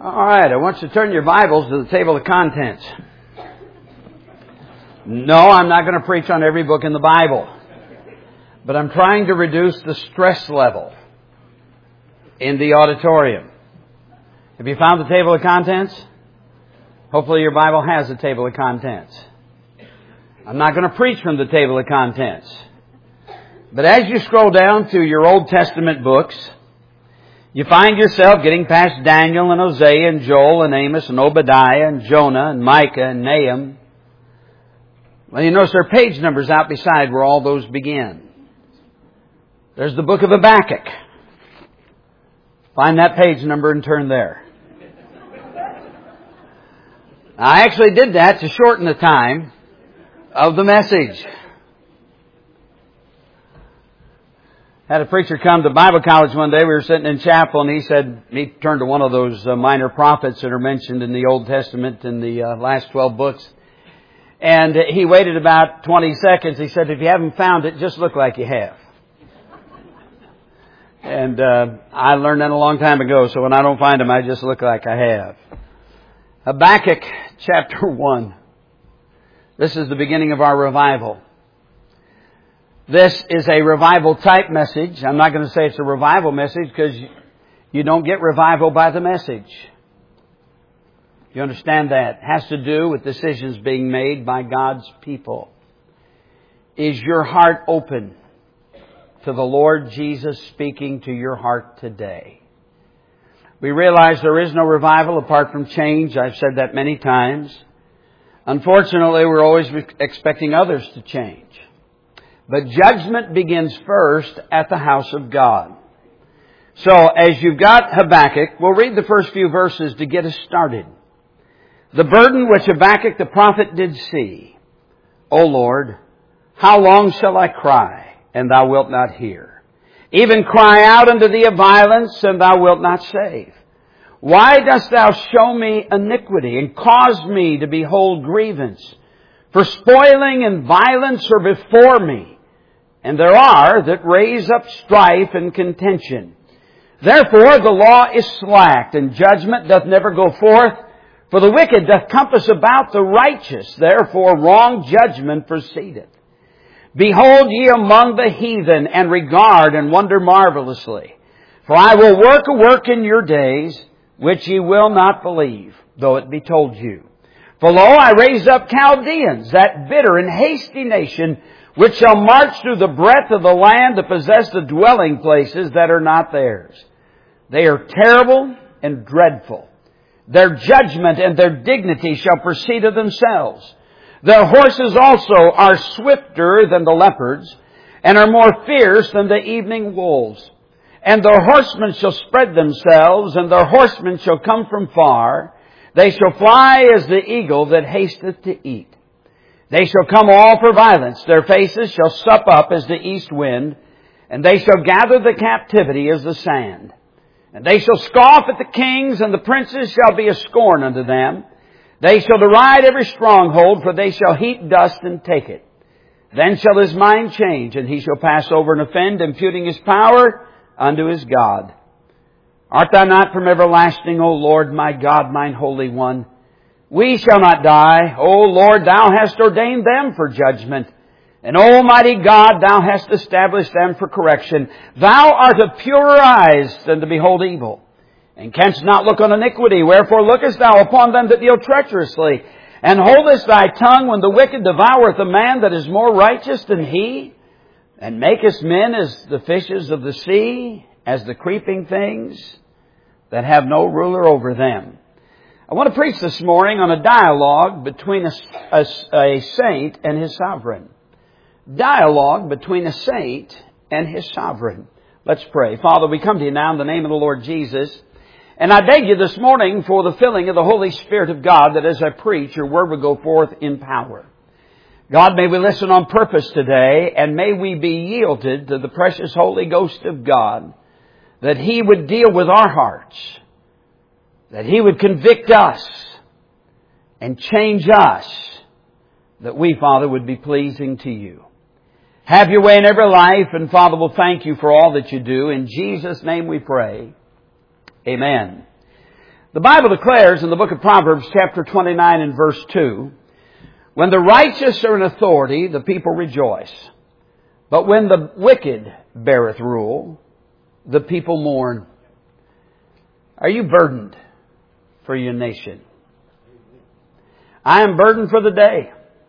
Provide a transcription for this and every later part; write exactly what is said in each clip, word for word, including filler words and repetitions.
All right, I want you to turn your Bibles to the table of contents. No, I'm not going to preach on every book in the Bible. But I'm trying to reduce the stress level in the auditorium. Have you found the table of contents? Hopefully your Bible has a table of contents. I'm not going to preach from the table of contents. But as you scroll down through your Old Testament books, you find yourself getting past Daniel and Hosea and Joel and Amos and Obadiah and Jonah and Micah and Nahum. Well, you notice there are page numbers out beside where all those begin. There's the book of Habakkuk. Find that page number and turn there. I actually did that to shorten the time of the message. Had a preacher come to Bible college one day. We were sitting in chapel and he said, he turned to one of those uh, minor prophets that are mentioned in the Old Testament in the uh, last twelve books. And he waited about twenty seconds. He said, if you haven't found it, just look like you have. And uh, I learned that a long time ago, so when I don't find them, I just look like I have. Habakkuk chapter one. This is the beginning of our revival. This is a revival type message. I'm not going to say it's a revival message because you don't get revival by the message. You understand that? It has to do with decisions being made by God's people. Is your heart open to the Lord Jesus speaking to your heart today? We realize there is no revival apart from change. I've said that many times. Unfortunately, we're always expecting others to change. But judgment begins first at the house of God. So, as you've got Habakkuk, we'll read the first few verses to get us started. The burden which Habakkuk the prophet did see. O Lord, how long shall I cry, and thou wilt not hear? Even cry out unto thee of violence, and thou wilt not save. Why dost thou show me iniquity, and cause me to behold grievance? For spoiling and violence are before me, and there are that raise up strife and contention. Therefore the law is slacked, and judgment doth never go forth. For the wicked doth compass about the righteous, therefore wrong judgment proceedeth. Behold ye among the heathen, and regard and wonder marvelously. For I will work a work in your days, which ye will not believe, though it be told you. For lo, I raise up Chaldeans, that bitter and hasty nation, which shall march through the breadth of the land to possess the dwelling places that are not theirs. They are terrible and dreadful. Their judgment and their dignity shall proceed of themselves. Their horses also are swifter than the leopards, and are more fierce than the evening wolves. And their horsemen shall spread themselves, and their horsemen shall come from far. They shall fly as the eagle that hasteth to eat. They shall come all for violence. Their faces shall sup up as the east wind, and they shall gather the captivity as the sand. And they shall scoff at the kings, and the princes shall be a scorn unto them. They shall deride every stronghold, for they shall heap dust and take it. Then shall his mind change, and he shall pass over and offend, imputing his power unto his God. Art thou not from everlasting, O Lord, my God, mine Holy One? We shall not die. O Lord, thou hast ordained them for judgment. And Almighty God, thou hast established them for correction. Thou art of purer eyes than to behold evil, and canst not look on iniquity. Wherefore lookest thou upon them that deal treacherously, and holdest thy tongue when the wicked devoureth a man that is more righteous than he? And makest men as the fishes of the sea, as the creeping things that have no ruler over them. I want to preach this morning on a dialogue between a, a, a saint and his sovereign. Dialogue between a saint and his sovereign. Let's pray. Father, we come to you now in the name of the Lord Jesus. And I beg you this morning for the filling of the Holy Spirit of God, that as I preach, your word will go forth in power. God, may we listen on purpose today, and may we be yielded to the precious Holy Ghost of God, that He would deal with our hearts, that He would convict us and change us, that we, Father, would be pleasing to you. Have your way in every life, and Father, we'll thank you for all that you do. In Jesus' name we pray. Amen. The Bible declares in the book of Proverbs, chapter twenty-nine and verse two, when the righteous are in authority, the people rejoice. But when the wicked beareth rule, the people mourn. Are you burdened for your nation? I am burdened for the day.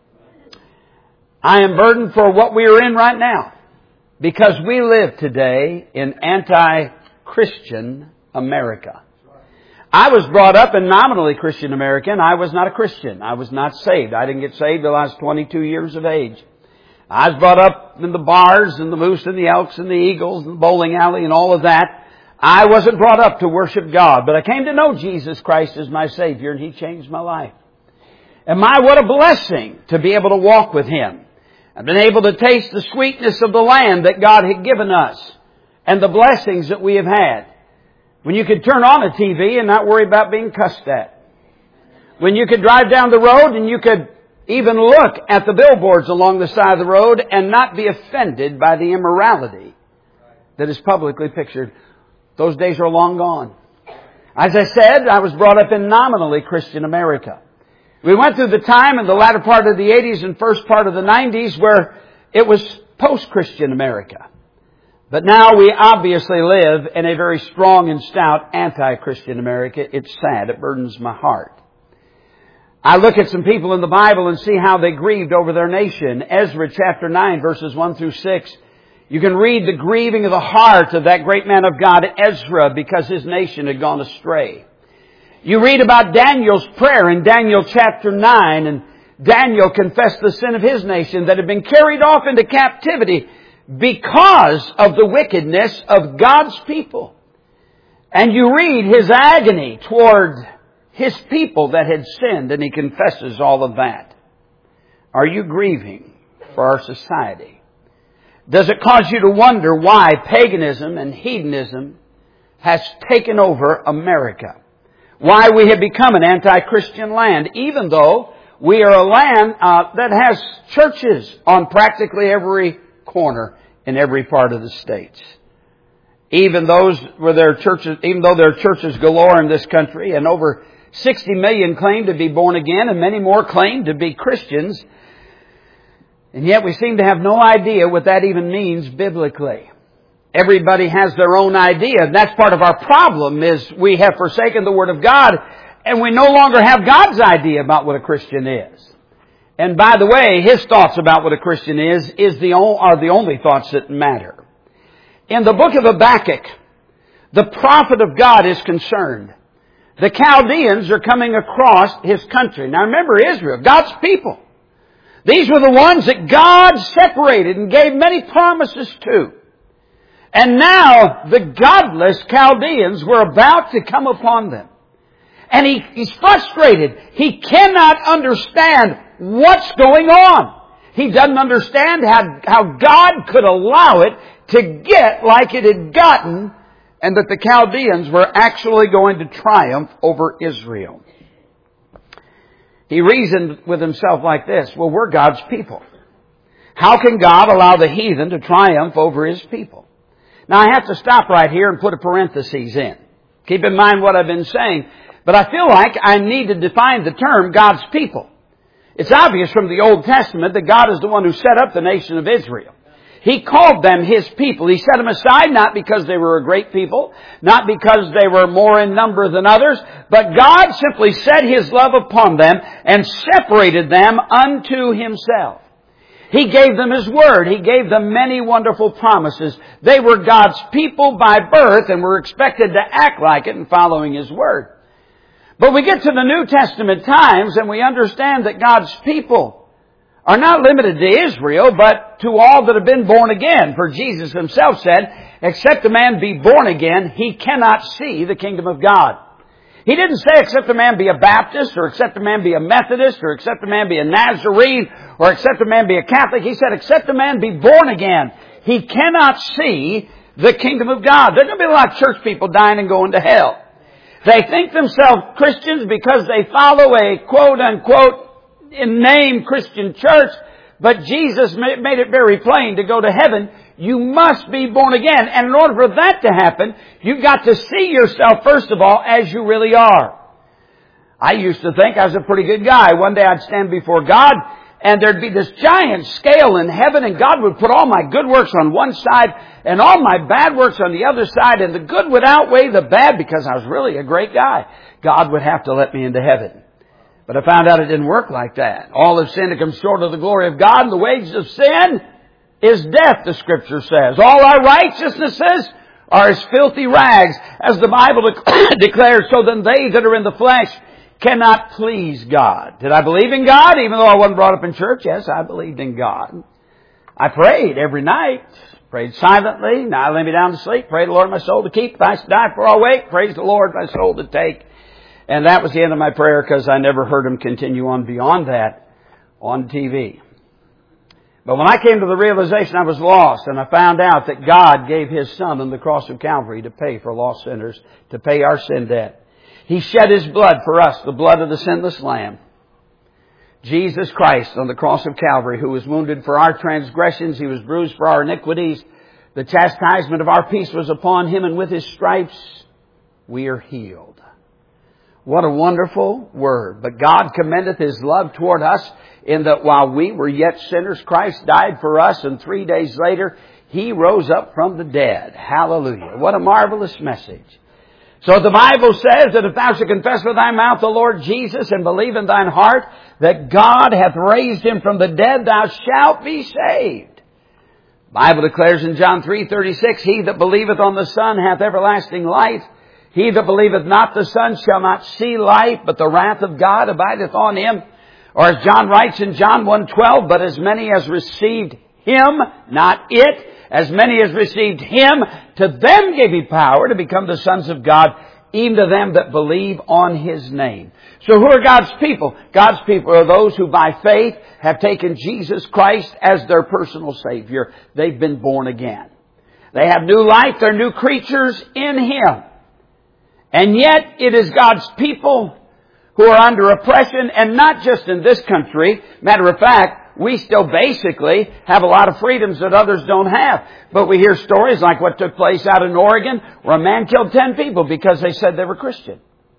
I am burdened for what we are in right now. Because we live today in anti-Christian America. I was brought up in nominally Christian America, and I was not a Christian. I was not saved. I didn't get saved till I was twenty-two years of age. I was brought up in the bars and the Moose and the Elks and the Eagles and the bowling alley and all of that. I wasn't brought up to worship God, but I came to know Jesus Christ as my Savior, and He changed my life. And my, what a blessing to be able to walk with Him. I've been able to taste the sweetness of the land that God had given us and the blessings that we have had. When you could turn on a T V and not worry about being cussed at. When you could drive down the road and you could even look at the billboards along the side of the road and not be offended by the immorality that is publicly pictured. Those days are long gone. As I said, I was brought up in nominally Christian America. We went through the time in the latter part of the eighties and first part of the nineties where it was post-Christian America. But now we obviously live in a very strong and stout anti-Christian America. It's sad. It burdens my heart. I look at some people in the Bible and see how they grieved over their nation. Ezra chapter nine verses one through six. You can read the grieving of the heart of that great man of God, Ezra, because his nation had gone astray. You read about Daniel's prayer in Daniel chapter nine, and Daniel confessed the sin of his nation that had been carried off into captivity because of the wickedness of God's people. And you read his agony toward his people that had sinned, and he confesses all of that. Are you grieving for our society? Does it cause you to wonder why paganism and hedonism has taken over America? Why we have become an anti-Christian land, even though we are a land uh, that has churches on practically every corner in every part of the states. Even those where there are churches, even though there are churches galore in this country, and over sixty million claim to be born again, and many more claim to be Christians, and yet we seem to have no idea what that even means biblically. Everybody has their own idea, and that's part of our problem, is we have forsaken the Word of God, and we no longer have God's idea about what a Christian is. And by the way, His thoughts about what a Christian is, is the, are the only thoughts that matter. In the book of Habakkuk, the prophet of God is concerned. The Chaldeans are coming across his country. Now remember, Israel, God's people. These were the ones that God separated and gave many promises to. And now the godless Chaldeans were about to come upon them. And he, he's frustrated. He cannot understand what's going on. He doesn't understand how, how God could allow it to get like it had gotten, and that the Chaldeans were actually going to triumph over Israel. He reasoned with himself like this: well, we're God's people. How can God allow the heathen to triumph over His people? Now, I have to stop right here and put a parenthesis in. Keep in mind what I've been saying. But I feel like I need to define the term God's people. It's obvious from the Old Testament that God is the one who set up the nation of Israel. He called them His people. He set them aside not because they were a great people, not because they were more in number than others, but God simply set His love upon them and separated them unto Himself. He gave them His Word. He gave them many wonderful promises. They were God's people by birth and were expected to act like it in following His Word. But we get to the New Testament times and we understand that God's people are not limited to Israel, but to all that have been born again. For Jesus Himself said, except a man be born again, he cannot see the kingdom of God. He didn't say except a man be a Baptist, or except a man be a Methodist, or except a man be a Nazarene, or except a man be a Catholic. He said except a man be born again, he cannot see the kingdom of God. There's going to be a lot of church people dying and going to hell. They think themselves Christians because they follow a quote-unquote in name Christian church, But Jesus made it very plain, to go to heaven, you must be born again. And in order for that to happen, you've got to see yourself, first of all, as you really are. I used to think I was a pretty good guy. One day I'd stand before God, and there'd be this giant scale in heaven, and God would put all my good works on one side and all my bad works on the other side, and the good would outweigh the bad because I was really a great guy. God would have to let me into heaven. But I found out it didn't work like that. All have sinned and come short of the glory of God, and the wages of sin is death, the Scripture says. All our righteousnesses are as filthy rags, as the Bible declares, so then they that are in the flesh cannot please God. Did I believe in God? Even though I wasn't brought up in church, yes, I believed in God. I prayed every night. Prayed silently. Now I lay me down to sleep. Pray the Lord my soul to keep. If I die before I wake, praise the Lord my soul to take. And that was the end of my prayer, because I never heard him continue on beyond that on T V. But when I came to the realization I was lost, and I found out that God gave His Son on the cross of Calvary to pay for lost sinners, to pay our sin debt. He shed His blood for us, the blood of the sinless Lamb. Jesus Christ on the cross of Calvary, who was wounded for our transgressions, He was bruised for our iniquities. The chastisement of our peace was upon Him, and with His stripes we are healed. What a wonderful word. But God commendeth His love toward us, in that while we were yet sinners, Christ died for us, and three days later He rose up from the dead. Hallelujah. What a marvelous message. So the Bible says that if thou shalt confess with thy mouth the Lord Jesus, and believe in thine heart that God hath raised Him from the dead, thou shalt be saved. The Bible declares in John three thirty-six, He that believeth on the Son hath everlasting life. He that believeth not the Son shall not see life, but the wrath of God abideth on him. Or as John writes in John one twelve, but as many as received Him, not it, as many as received Him, to them gave He power to become the sons of God, even to them that believe on His name. So who are God's people? God's people are those who by faith have taken Jesus Christ as their personal Savior. They've been born again. They have new life. They're new creatures in Him. And yet it is God's people who are under oppression, and not just in this country. Matter of fact, we still basically have a lot of freedoms that others don't have. But we hear stories like what took place out in Oregon, where a man killed ten people because they said they were Christian.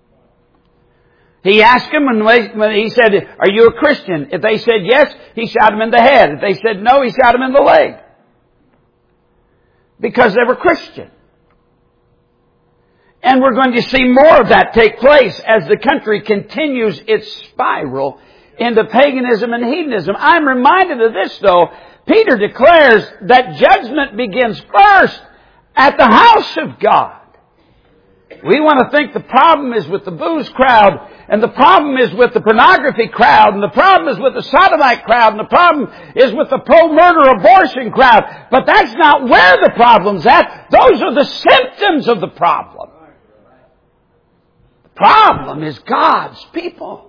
He asked them, when he said, are you a Christian? If they said yes, he shot them in the head. If they said no, he shot them in the leg. Because they were Christian. And we're going to see more of that take place as the country continues its spiral into paganism and hedonism. I'm reminded of this, though. Peter declares that judgment begins first at the house of God. We want to think the problem is with the booze crowd, and the problem is with the pornography crowd, and the problem is with the sodomite crowd, and the problem is with the pro-murder abortion crowd. But that's not where the problem's at. Those are the symptoms of the problem. The problem is God's people.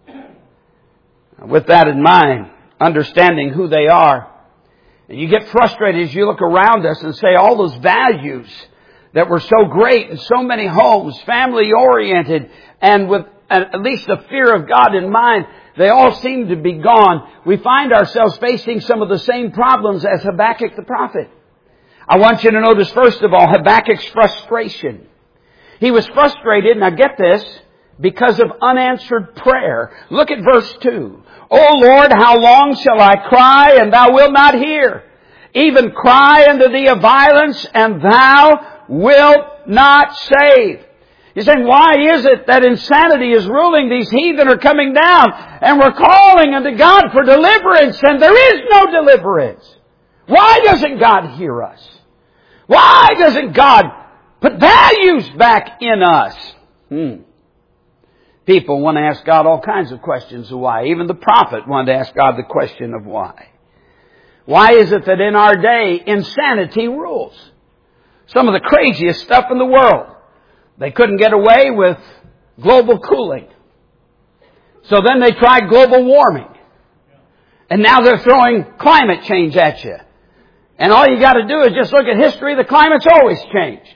With that in mind, understanding who they are, and you get frustrated as you look around us and say all those values that were so great in so many homes, family-oriented, and with at least the fear of God in mind, they all seem to be gone. We find ourselves facing some of the same problems as Habakkuk the prophet. I want you to notice, first of all, Habakkuk's frustration. He was frustrated, now get this, because of unanswered prayer. Look at verse two. O Lord, how long shall I cry, and thou wilt not hear? Even cry unto thee of violence, and thou wilt not save. You're saying, why is it that insanity is ruling? These heathen are coming down, and we're calling unto God for deliverance, and there is no deliverance. Why doesn't God hear us? Why doesn't God put values back in us? Hmm. People want to ask God all kinds of questions of why. Even the prophet wanted to ask God the question of why. Why is it that in our day, insanity rules? Some of the craziest stuff in the world. They couldn't get away with global cooling. So then they tried global warming. And now they're throwing climate change at you. And all you got to do is just look at history. The climate's always changed.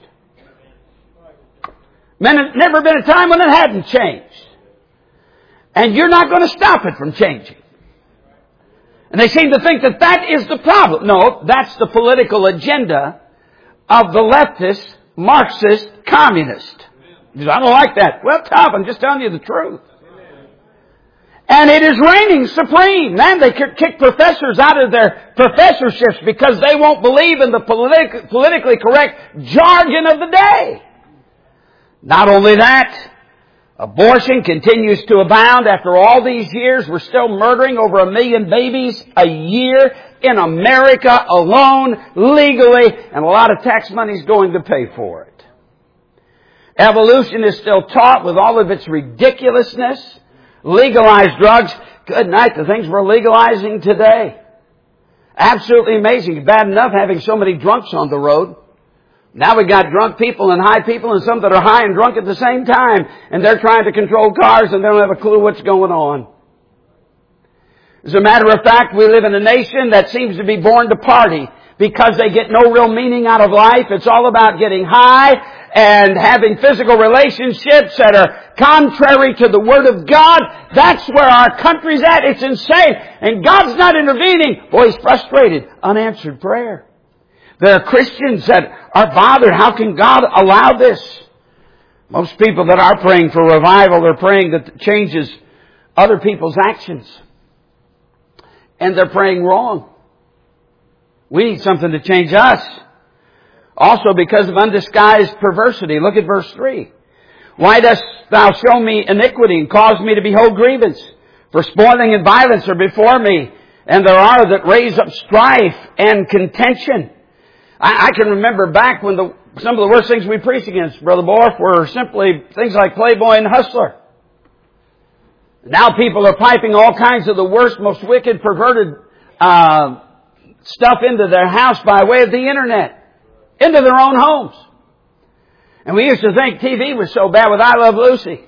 Never been a time when it hadn't changed. And you're not going to stop it from changing. And they seem to think that that is the problem. No, that's the political agenda of the leftist, Marxist, communist. I don't like that. Well, tough. I'm just telling you the truth. And it is reigning supreme. Man, they kick professors out of their professorships because they won't believe in the politi- politically correct jargon of the day. Not only that, abortion continues to abound. After all these years, we're still murdering over a million babies a year in America alone, legally, and a lot of tax money is going to pay for it. Evolution is still taught with all of its ridiculousness. Legalized drugs. Good night, the things we're legalizing today. Absolutely amazing. Bad enough having so many drunks on the road. Now we've got drunk people and high people and some that are high and drunk at the same time. And they're trying to control cars and they don't have a clue what's going on. As a matter of fact, we live in a nation that seems to be born to party because they get no real meaning out of life. It's all about getting high and having physical relationships that are contrary to the Word of God. That's where our country's at. It's insane. And God's not intervening. Boy, He's frustrated. Unanswered prayer. There are Christians that are bothered. How can God allow this? Most people that are praying for revival are praying that it changes other people's actions. And they're praying wrong. We need something to change us. Also because of undisguised perversity. Look at verse three. Why dost thou show me iniquity and cause me to behold grievance? For spoiling and violence are before me, and there are that raise up strife and contention. I, I can remember back when the, some of the worst things we preached against, Brother Borf, were simply things like Playboy and Hustler. Now people are piping all kinds of the worst, most wicked, perverted uh, stuff into their house by way of the Internet. Into their own homes. And we used to think T V was so bad with I Love Lucy.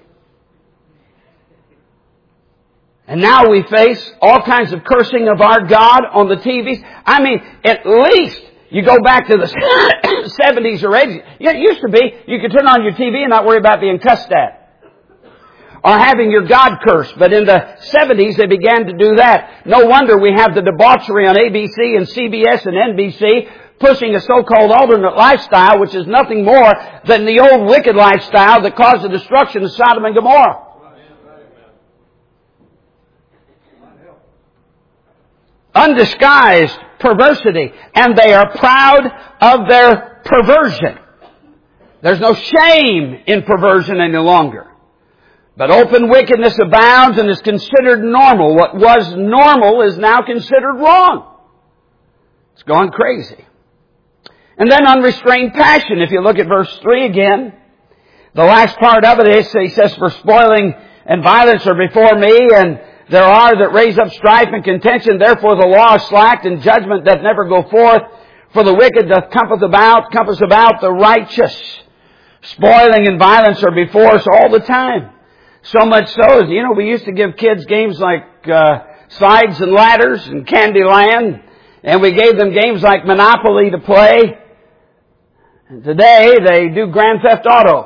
And now we face all kinds of cursing of our God on the T Vs. I mean, at least you go back to the seventies or eighties. It used to be you could turn on your T V and not worry about being cussed at. Or having your God cursed. But in the seventies they began to do that. No wonder we have the debauchery on A B C and C B S and N B C pushing a so-called alternate lifestyle, which is nothing more than the old wicked lifestyle that caused the destruction of Sodom and Gomorrah. Undisguised perversity. And they are proud of their perversion. There's no shame in perversion any longer. But open wickedness abounds and is considered normal. What was normal is now considered wrong. It's gone crazy. And then unrestrained passion. If you look at verse three again, the last part of it is, he says, for spoiling and violence are before me, and there are that raise up strife and contention. Therefore the law is slacked, and judgment doth never go forth. For the wicked doth compass about, compass about the righteous. Spoiling and violence are before us all the time. So much so, you know, we used to give kids games like uh, Slides and Ladders and Candyland, and we gave them games like Monopoly to play. And today they do Grand Theft Auto.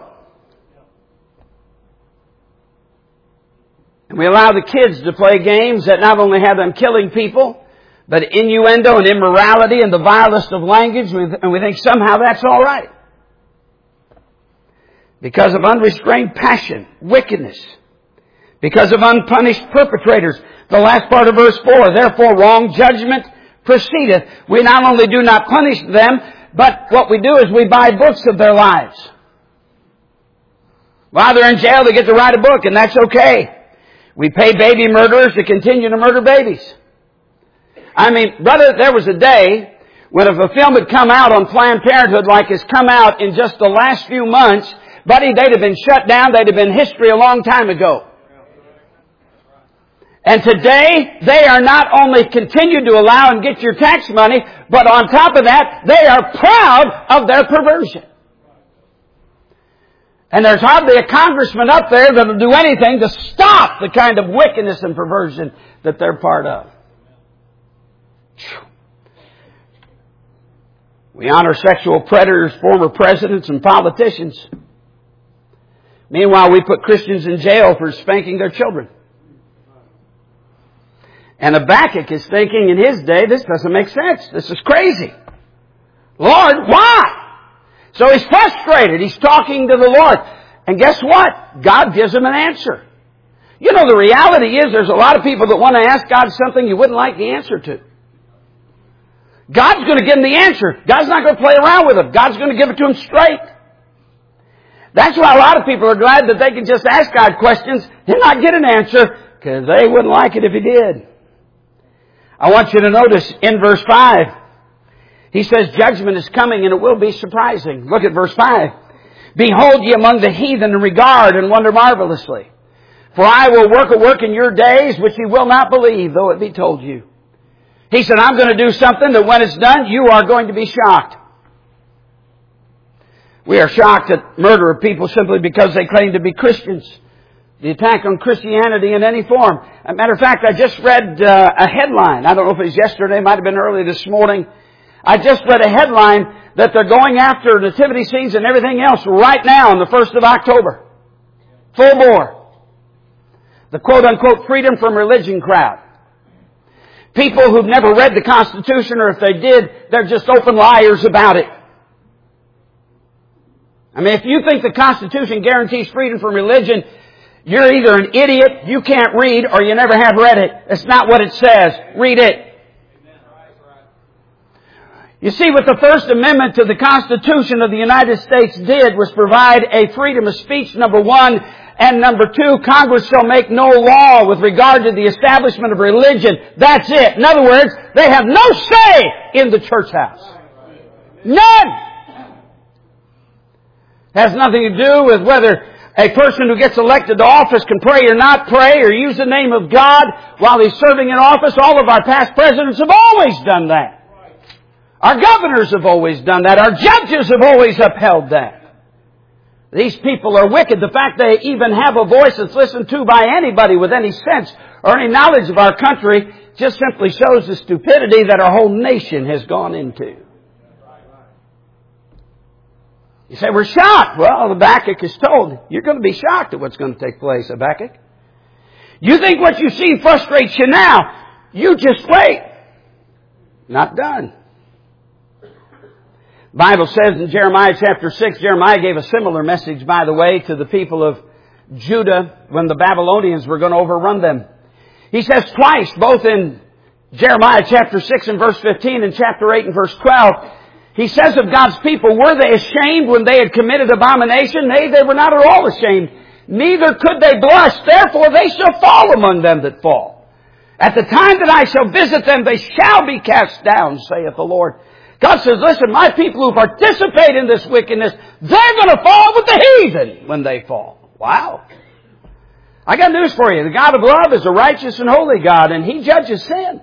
And we allow the kids to play games that not only have them killing people, but innuendo and immorality and the vilest of language, and we think somehow that's all right. Because of unrestrained passion, wickedness. Because of unpunished perpetrators. The last part of verse four, therefore wrong judgment proceedeth. We not only do not punish them, but what we do is we buy books of their lives. While they're in jail, they get to write a book, and that's okay. We pay baby murderers to continue to murder babies. I mean, brother, there was a day when if a film had come out on Planned Parenthood like it's come out in just the last few months, buddy, they'd have been shut down. They'd have been history a long time ago. And today, they are not only continue to allow and get your tax money, but on top of that, they are proud of their perversion. And there's hardly a congressman up there that will do anything to stop the kind of wickedness and perversion that they're part of. We honor sexual predators, former presidents, and politicians. Meanwhile, we put Christians in jail for spanking their children. And Habakkuk is thinking in his day, this doesn't make sense. This is crazy. Lord, why? So he's frustrated. He's talking to the Lord. And guess what? God gives him an answer. You know, the reality is there's a lot of people that want to ask God something you wouldn't like the answer to. God's going to give him the answer. God's not going to play around with him. God's going to give it to him straight. That's why a lot of people are glad that they can just ask God questions and not get an answer, because they wouldn't like it if he did. I want you to notice in verse five, he says judgment is coming and it will be surprising. Look at verse five. Behold ye among the heathen and regard and wonder marvelously. For I will work a work in your days which ye will not believe, though it be told you. He said, I'm going to do something that when it's done, you are going to be shocked. We are shocked at murder of people simply because they claim to be Christians. The attack on Christianity in any form. As a matter of fact, I just read uh, a headline. I don't know if it was yesterday, it might have been early this morning. I just read a headline that they're going after nativity scenes and everything else right now on the first of October. Full bore. The quote-unquote freedom from religion crowd. People who've never read the Constitution, or if they did, they're just open liars about it. I mean, if you think the Constitution guarantees freedom from religion, you're either an idiot, you can't read, or you never have read it. That's not what it says. Read it. You see, what the First Amendment to the Constitution of the United States did was provide a freedom of speech, number one, and number two, Congress shall make no law with regard to the establishment of religion. That's it. In other words, they have no say in the church house. None! Has nothing to do with whether a person who gets elected to office can pray or not pray or use the name of God while he's serving in office. All of our past presidents have always done that. Our governors have always done that. Our judges have always upheld that. These people are wicked. The fact they even have a voice that's listened to by anybody with any sense or any knowledge of our country just simply shows the stupidity that our whole nation has gone into. You say, we're shocked. Well, Habakkuk is told, you're going to be shocked at what's going to take place, Habakkuk. You think what you see frustrates you now. You just wait. Not done. The Bible says in Jeremiah chapter six, Jeremiah gave a similar message, by the way, to the people of Judah when the Babylonians were going to overrun them. He says twice, both in Jeremiah chapter six and verse fifteen and chapter eight and verse twelve, he says of God's people, were they ashamed when they had committed abomination? Nay, they were not at all ashamed. Neither could they blush. Therefore they shall fall among them that fall. At the time that I shall visit them, they shall be cast down, saith the Lord. God says, listen, my people who participate in this wickedness, they're going to fall with the heathen when they fall. Wow. I got news for you. The God of love is a righteous and holy God, and He judges sin.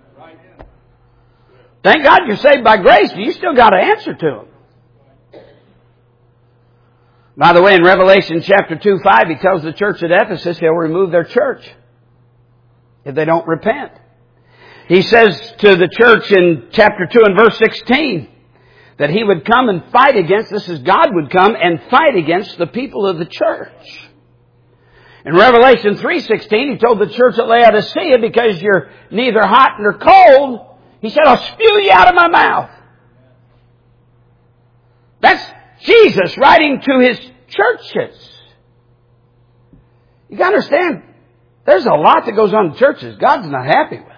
Thank God you're saved by grace, but you still got to answer to Him. By the way, in Revelation chapter two, five, He tells the church at Ephesus He'll remove their church if they don't repent. He says to the church in chapter two and verse sixteen that He would come and fight against, this is God would come and fight against the people of the church. In Revelation three sixteen, He told the church at Laodicea, because you're neither hot nor cold, He said, I'll spew you out of my mouth. That's Jesus writing to His churches. You got to understand, there's a lot that goes on in churches God's not happy with.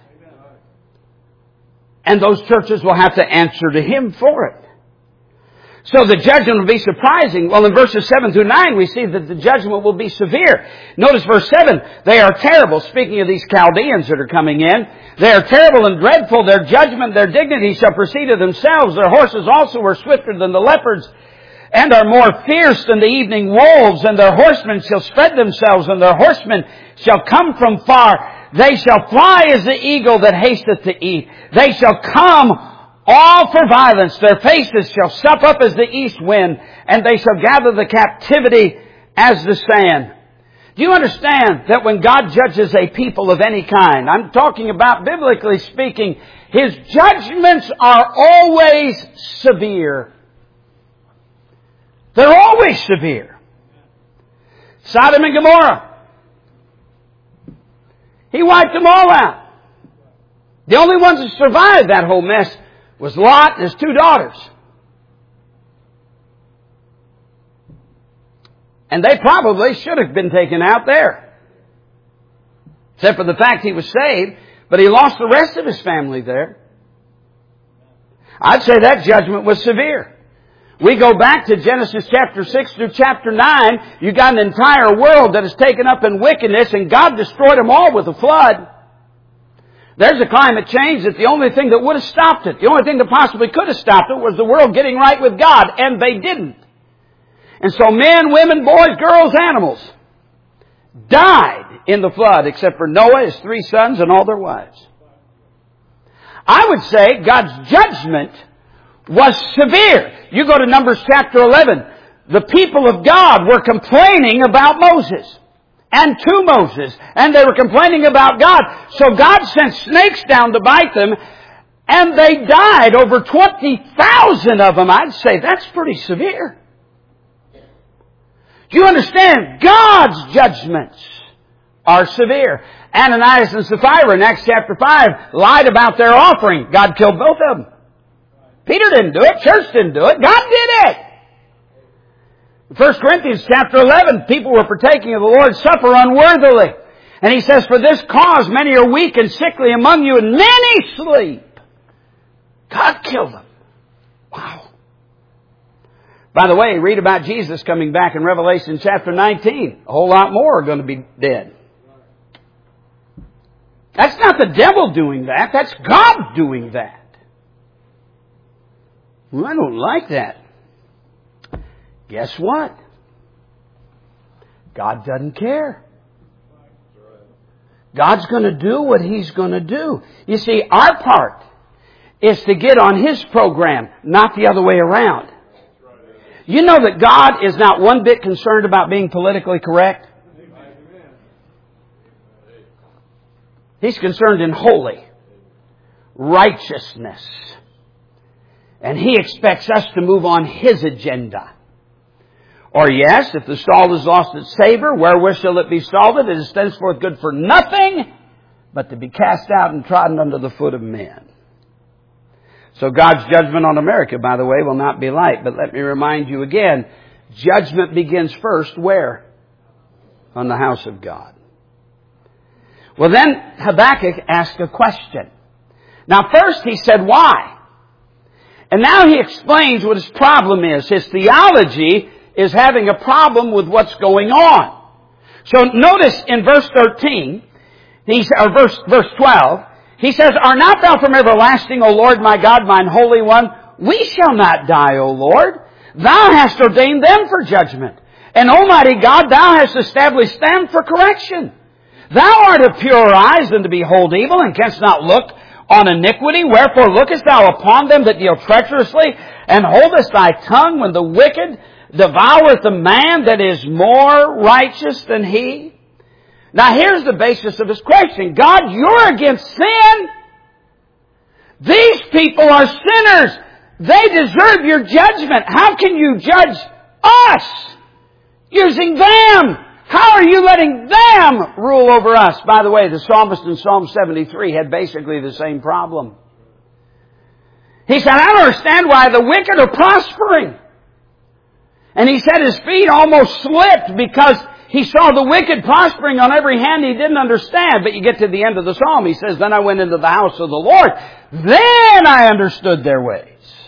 And those churches will have to answer to Him for it. So the judgment will be surprising. Well, in verses seven through nine, we see that the judgment will be severe. Notice verse seven. They are terrible. Speaking of these Chaldeans that are coming in. They are terrible and dreadful. Their judgment, their dignity shall proceed of themselves. Their horses also are swifter than the leopards, and are more fierce than the evening wolves. And their horsemen shall spread themselves, and their horsemen shall come from far. They shall fly as the eagle that hasteth to eat. They shall come all for violence. Their faces shall sup up as the east wind, and they shall gather the captivity as the sand. Do you understand that when God judges a people of any kind, I'm talking about biblically speaking, His judgments are always severe. They're always severe. Sodom and Gomorrah. He wiped them all out. The only ones that survived that whole mess was Lot and his two daughters. And they probably should have been taken out there. Except for the fact he was saved, but he lost the rest of his family there. I'd say that judgment was severe. We go back to Genesis chapter six through chapter nine, you got an entire world that is taken up in wickedness, and God destroyed them all with a flood. There's a climate change that the only thing that would have stopped it, the only thing that possibly could have stopped it, was the world getting right with God, and they didn't. And so men, women, boys, girls, animals died in the flood, except for Noah, his three sons, and all their wives. I would say God's judgment was severe. You go to Numbers chapter eleven. The people of God were complaining about Moses and to Moses, and they were complaining about God. So God sent snakes down to bite them, and they died. Over twenty thousand of them. I'd say that's pretty severe. Do you understand? God's judgments are severe. Ananias and Sapphira in Acts chapter five lied about their offering. God killed both of them. Peter didn't do it. Church didn't do it. God did it. In First Corinthians chapter eleven, people were partaking of the Lord's Supper unworthily. And he says, for this cause many are weak and sickly among you, and many sleep. God killed them. Wow. By the way, read about Jesus coming back in Revelation chapter nineteen. A whole lot more are going to be dead. That's not the devil doing that. That's God doing that. Well, I don't like that. Guess what? God doesn't care. God's going to do what He's going to do. You see, our part is to get on His program, not the other way around. You know that God is not one bit concerned about being politically correct? He's concerned in holy righteousness. And He expects us to move on His agenda. Or yes, if the salt has lost its savor, wherewith shall it be salted? It is thenceforth good for nothing, but to be cast out and trodden under the foot of men. So God's judgment on America, by the way, will not be light. But let me remind you again, judgment begins first where? On the house of God. Well, then Habakkuk asked a question. Now first he said, why? And now he explains what his problem is. His theology is having a problem with what's going on. So notice in verse thirteen, he's, or verse, verse twelve, he says, Are not thou from everlasting, O Lord my God, mine Holy One? We shall not die, O Lord. Thou hast ordained them for judgment. And Almighty God, Thou hast established them for correction. Thou art of purer eyes than to behold evil, and canst not look on iniquity. Wherefore lookest thou upon them that deal treacherously, and holdest thy tongue when the wicked devoureth a man that is more righteous than he? Now here's the basis of his question. God, you're against sin. These people are sinners. They deserve your judgment. How can you judge us using them? How are you letting them rule over us? By the way, the psalmist in Psalm seventy-three had basically the same problem. He said, I don't understand why the wicked are prospering. And he said his feet almost slipped because he saw the wicked prospering on every hand he didn't understand. But you get to the end of the psalm, he says, Then I went into the house of the Lord. Then I understood their ways.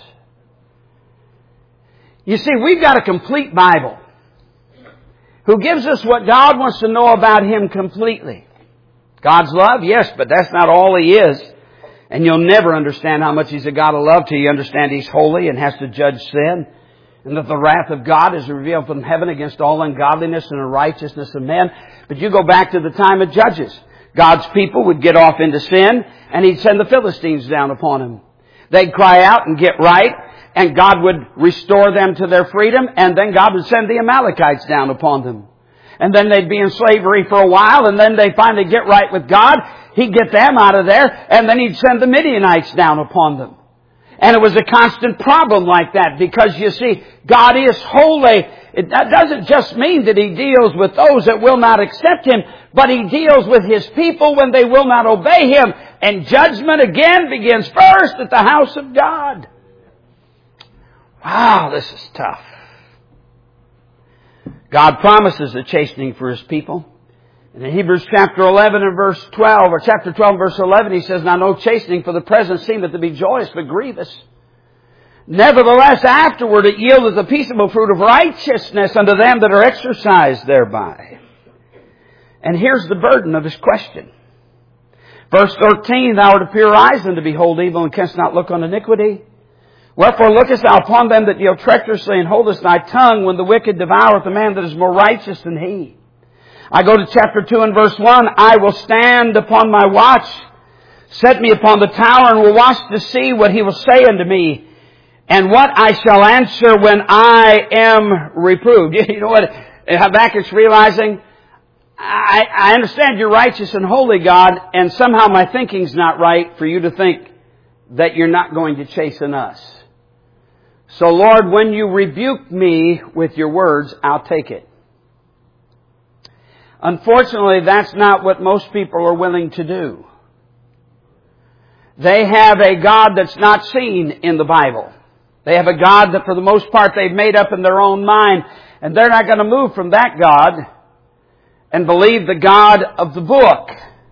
You see, we've got a complete Bible who gives us what God wants to know about Him completely. God's love, yes, but that's not all He is. And you'll never understand how much He's a God of love till you understand He's holy and has to judge sin. And that the wrath of God is revealed from heaven against all ungodliness and unrighteousness of men. But you go back to the time of Judges. God's people would get off into sin, and He'd send the Philistines down upon them. They'd cry out and get right, and God would restore them to their freedom, and then God would send the Amalekites down upon them. And then they'd be in slavery for a while, and then they'd finally get right with God. He'd get them out of there, and then He'd send the Midianites down upon them. And it was a constant problem like that because, you see, God is holy It doesn't just mean that He deals with those that will not accept Him, but He deals with His people when they will not obey Him. And judgment again begins first at the house of God. Wow, this is tough. God promises a chastening for His people. In Hebrews chapter eleven and verse twelve, or chapter twelve and verse eleven, He says, "Now no chastening for the present seemeth to be joyous, but grievous. Nevertheless, afterward it yieldeth the peaceable fruit of righteousness unto them that are exercised thereby." And here's the burden of His question. Verse thirteen, "Thou art a pure eyes, and to behold evil, and canst not look on iniquity. Wherefore lookest thou upon them that deal treacherously, and holdest thy tongue when the wicked devoureth a man that is more righteous than he." I go to chapter two and verse one. "I will stand upon my watch. Set me upon the tower, and will watch to see what he will say unto me, and what I shall answer when I am reproved." You know what Habakkuk's realizing? I, I understand you're righteous and holy, God, and somehow my thinking's not right for you to think that you're not going to chasten us. So Lord, when you rebuke me with your words, I'll take it. Unfortunately, that's not what most people are willing to do. They have a God that's not seen in the Bible. They have a God that for the most part they've made up in their own mind, and they're not going to move from that God and believe the God of the book.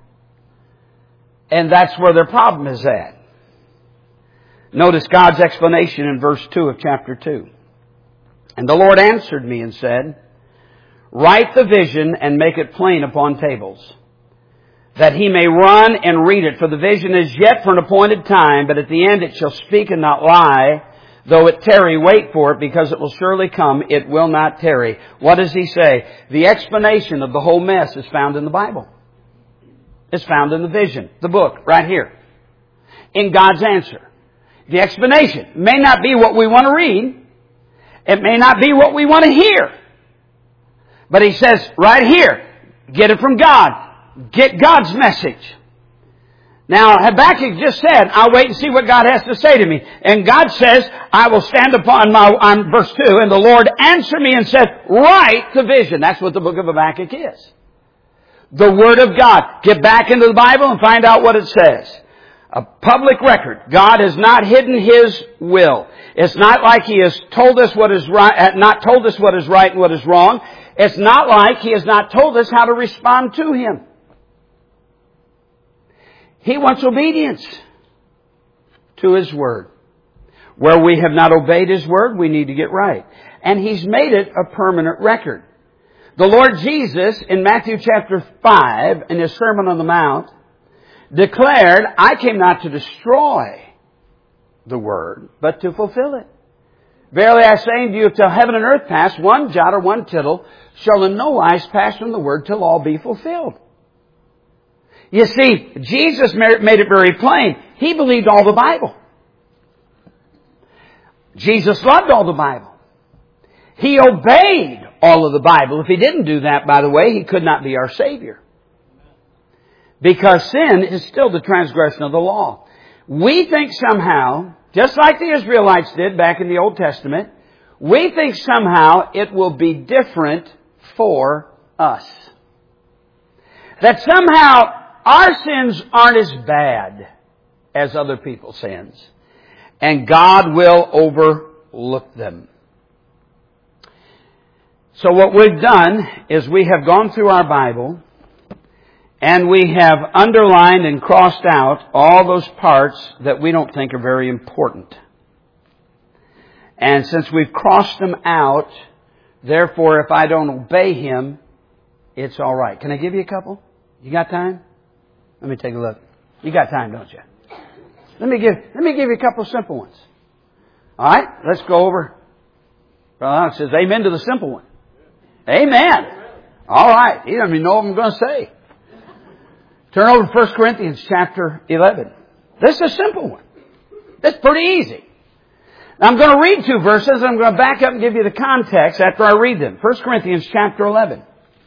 And that's where their problem is at. Notice God's explanation in verse two of chapter two. "And the Lord answered me and said, Write the vision and make it plain upon tables, that he may run and read it. For the vision is yet for an appointed time, but at the end it shall speak and not lie. Though it tarry, wait for it, because it will surely come. It will not tarry." What does He say? The explanation of the whole mess is found in the Bible. It's found in the vision, the book, right here. In God's answer. The explanation may not be what we want to read. It may not be what we want to hear. But He says, right here, get it from God. Get God's message. Now, Habakkuk just said, "I'll wait and see what God has to say to me." And God says, "I will stand upon my," on verse two, "and the Lord answered me and said, Write the vision." That's what the book of Habakkuk is. The Word of God. Get back into the Bible and find out what it says. A public record. God has not hidden His will. It's not like He has told us what is right, not told us what is right and what is wrong. It's not like He has not told us how to respond to Him. He wants obedience to His Word. Where we have not obeyed His Word, we need to get right. And He's made it a permanent record. The Lord Jesus, in Matthew chapter five, in His Sermon on the Mount, declared, "I came not to destroy the Word, but to fulfill it. Verily I say unto you, till heaven and earth pass, one jot or one tittle shall in no wise pass from the Word till all be fulfilled." You see, Jesus made it very plain. He believed all the Bible. Jesus loved all the Bible. He obeyed all of the Bible. If He didn't do that, by the way, He could not be our Savior. Because sin is still the transgression of the law. We think somehow, just like the Israelites did back in the Old Testament, we think somehow it will be different for us. That somehow our sins aren't as bad as other people's sins. And God will overlook them. So what we've done is we have gone through our Bible and we have underlined and crossed out all those parts that we don't think are very important. And since we've crossed them out, therefore if I don't obey Him, it's all right. Can I give you a couple? You got time? Let me take a look. You got time, don't you? Let me give, let me give you a couple simple ones. All right? Let's go over. Brother Alex says amen to the simple one. Amen. All right. He doesn't even know what I'm going to say. Turn over to First Corinthians chapter eleven. This is a simple one. It's pretty easy. Now I'm going to read two verses and I'm going to back up and give you the context after I read them. First Corinthians chapter eleven.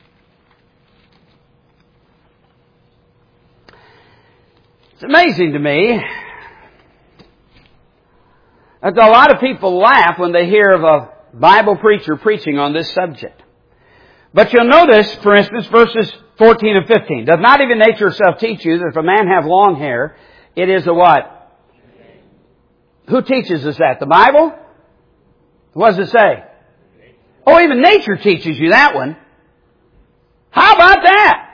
It's amazing to me that a lot of people laugh when they hear of a Bible preacher preaching on this subject. But you'll notice, for instance, verses fourteen and fifteen. Does not even nature itself teach you that if a man have long hair, it is a what? Who teaches us that? The Bible? What does it say? Oh, even nature teaches you that one. How about that?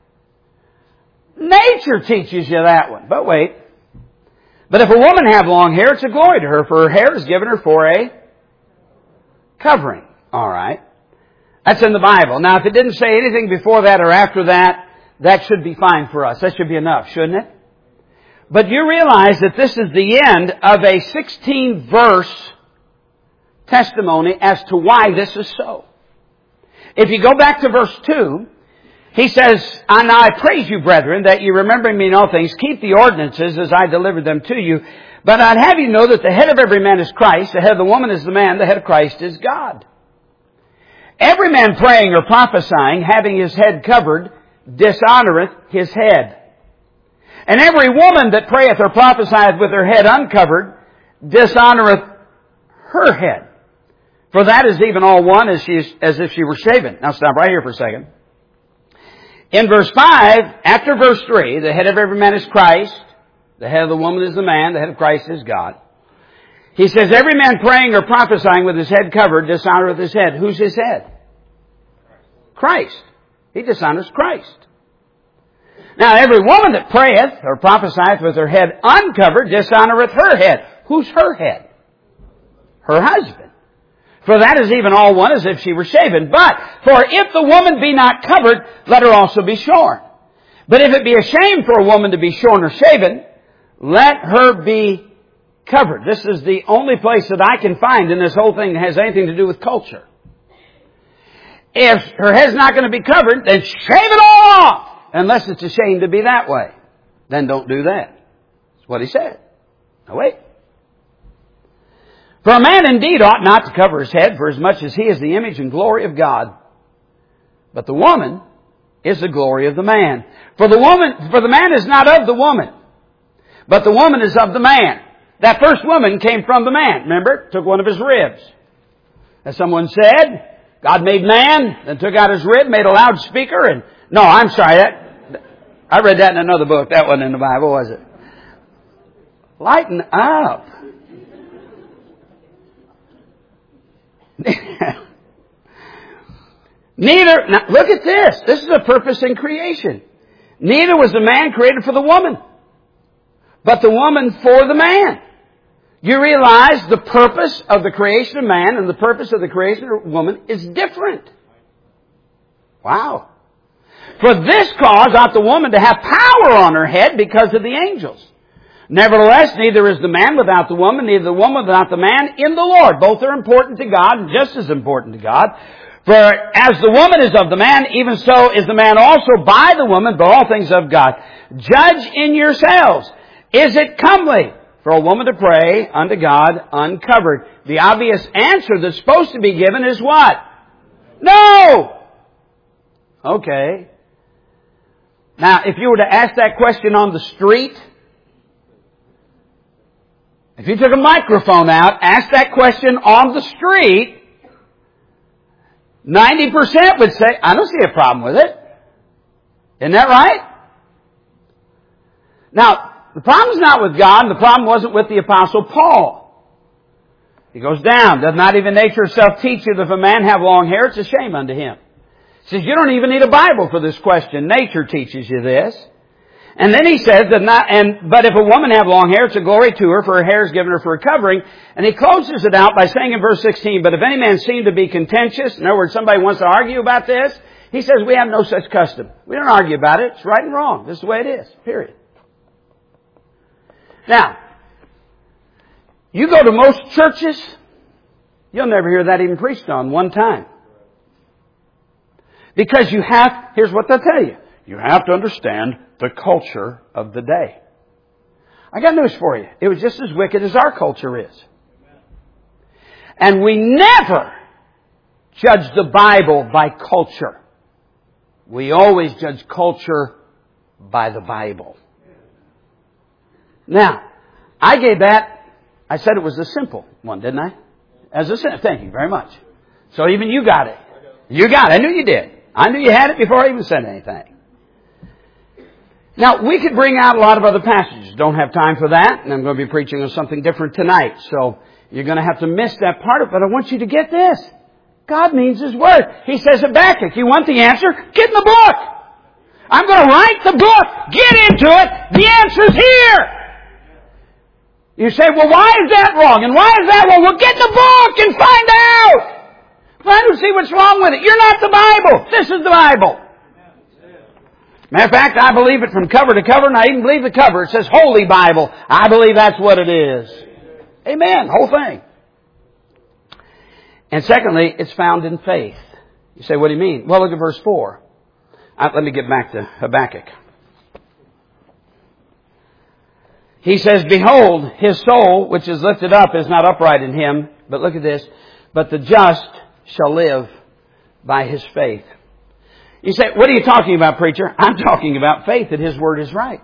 Nature teaches you that one. But wait. But if a woman have long hair, it's a glory to her, for her hair is given her for a covering. All right. That's in the Bible. Now, if it didn't say anything before that or after that, that should be fine for us. That should be enough, shouldn't it? But you realize that this is the end of a sixteen verse testimony as to why this is so. If you go back to verse two, he says, "And now I praise you, brethren, that you remembering me in all things, keep the ordinances as I delivered them to you. But I'd have you know that the head of every man is Christ, the head of the woman is the man, the head of Christ is God. Every man praying or prophesying, having his head covered, dishonoreth his head. And every woman that prayeth or prophesieth with her head uncovered, dishonoreth her head. For that is even all one as, she is, as if she were shaven." Now stop right here for a second. In verse five, after verse three, the head of every man is Christ, the head of the woman is the man, the head of Christ is God. He says, every man praying or prophesying with his head covered dishonoreth his head. Who's his head? Christ. He dishonors Christ. Now, every woman that prayeth or prophesieth with her head uncovered dishonoreth her head. Who's her head? Her husband. For that is even all one as if she were shaven. But, for if the woman be not covered, let her also be shorn. But if it be a shame for a woman to be shorn or shaven, let her be covered. This is the only place that I can find in this whole thing that has anything to do with culture. If her head's not going to be covered, then shave it all off. Unless it's a shame to be that way. Then don't do that. That's what he said. Now wait. For a man indeed ought not to cover his head, for as much as he is the image and glory of God. But the woman is the glory of the man. For the woman, for the man is not of the woman, but the woman is of the man. That first woman came from the man. Remember? Took one of his ribs. As someone said, God made man, then took out his rib, made a loudspeaker, and... No, I'm sorry. That, I read that in another book. That wasn't in the Bible, was it? Lighten up. Neither, now look at this. This is a purpose in creation. Neither was the man created for the woman, but the woman for the man. You realize the purpose of the creation of man and the purpose of the creation of woman is different. Wow. For this cause ought the woman to have power on her head because of the angels. Nevertheless, neither is the man without the woman, neither the woman without the man in the Lord. Both are important to God and just as important to God. For as the woman is of the man, even so is the man also by the woman, but all things of God. Judge in yourselves. Is it comely for a woman to pray unto God uncovered? The obvious answer that's supposed to be given is what? No! Okay. Now, if you were to ask that question on the street, if you took a microphone out, asked that question on the street, ninety percent would say, I don't see a problem with it. Isn't that right? Now, the problem's not with God, and the problem wasn't with the Apostle Paul. He goes down, does not even nature itself teach you that if a man have long hair, it's a shame unto him. He says, you don't even need a Bible for this question. Nature teaches you this. And then he says that not, and, but if a woman have long hair, it's a glory to her, for her hair is given her for a covering. And he closes it out by saying in verse sixteen, but if any man seem to be contentious, in other words, somebody wants to argue about this, he says we have no such custom. We don't argue about it. It's right and wrong. This is the way it is. Period. Now, you go to most churches, you'll never hear that even preached on one time. Because you have, here's what they'll tell you. You have to understand the culture of the day. I got news for you. It was just as wicked as our culture is. And we never judge the Bible by culture. We always judge culture by the Bible. Now, I gave that, I said it was a simple one, didn't I? as a sin. Thank you very much. So even you got it. You got it. I knew you did. I knew you had it before I even said anything. Now, we could bring out a lot of other passages. Don't have time for that, and I'm going to be preaching on something different tonight. So you're going to have to miss that part of it, but I want you to get this. God means His Word. He says, Habakkuk, you want the answer? Get in the book. I'm going to write the book. Get into it. The answer's here. You say, well, why is that wrong? And why is that wrong? Well, get in the book and find out. Well, I don't see what's wrong with it. You're not the Bible. This is the Bible. Matter of fact, I believe it from cover to cover, and I even believe the cover. It says Holy Bible. I believe that's what it is. Amen. Whole thing. And secondly, it's found in faith. You say, what do you mean? Well, look at verse four. Uh, let me get back to Habakkuk. He says, behold, his soul, which is lifted up, is not upright in him. But look at this. But the just shall live by his faith. You say, what are you talking about, preacher? I'm talking about faith that His Word is right.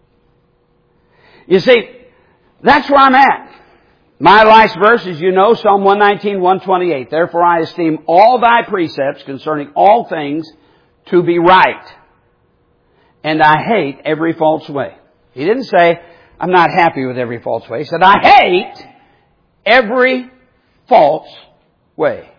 You see, that's where I'm at. My life's verse, as you know, Psalm one nineteen, one twenty-eight. Therefore I esteem all Thy precepts concerning all things to be right. And I hate every false way. He didn't say, I'm not happy with every false way. He said, I hate every false way.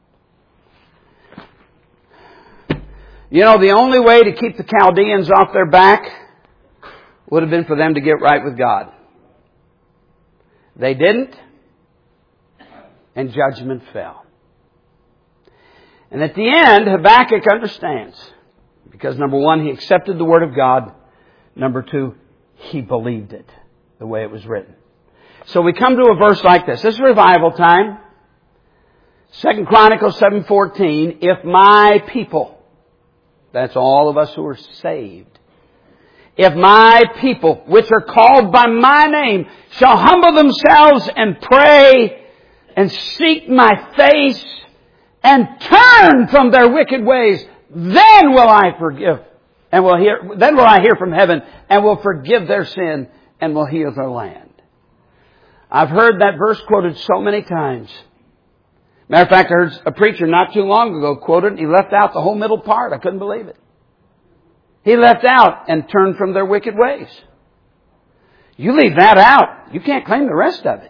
You know, the only way to keep the Chaldeans off their back would have been for them to get right with God. They didn't, and judgment fell. And at the end, Habakkuk understands. Because number one, he accepted the Word of God. Number two, he believed it the way it was written. So we come to a verse like this. This is revival time. Second Chronicles seven fourteen. If my people, that's all of us who are saved, if my people, which are called by my name, shall humble themselves and pray and seek my face and turn from their wicked ways, then will I forgive and will hear, then will I hear from heaven and will forgive their sin and will heal their land. I've heard that verse quoted so many times. Matter of fact, I heard a preacher not too long ago quote it, and he left out the whole middle part. I couldn't believe it. He left out and turned from their wicked ways. You leave that out, you can't claim the rest of it.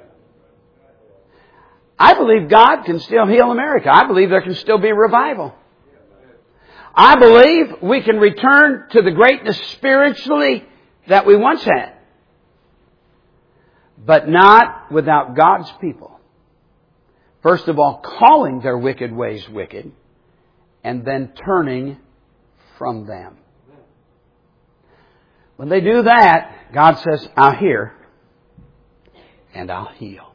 I believe God can still heal America. I believe there can still be revival. I believe we can return to the greatness spiritually that we once had. But not without God's people. First of all, calling their wicked ways wicked, and then turning from them. When they do that, God says, I'll hear and I'll heal.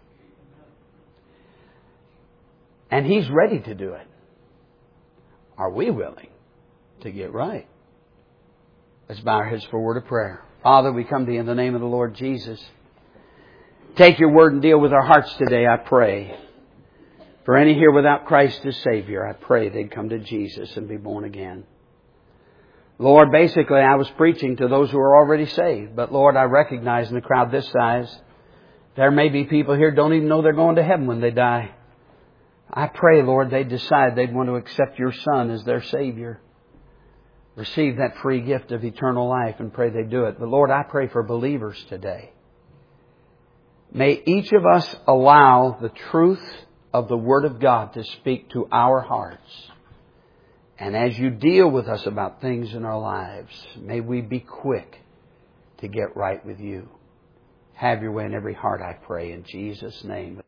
And He's ready to do it. Are we willing to get right? Let's bow our heads for a word of prayer. Father, we come to You in the name of the Lord Jesus. Take Your Word and deal with our hearts today, I pray. For any here without Christ as Savior, I pray they'd come to Jesus and be born again. Lord, basically I was preaching to those who are already saved. But Lord, I recognize in a crowd this size, there may be people here who don't even know they're going to heaven when they die. I pray, Lord, they'd decide they'd want to accept Your Son as their Savior. Receive that free gift of eternal life and pray they do it. But Lord, I pray for believers today. May each of us allow the truth of the Word of God to speak to our hearts. And as You deal with us about things in our lives, may we be quick to get right with You. Have Your way in every heart, I pray, in Jesus' name.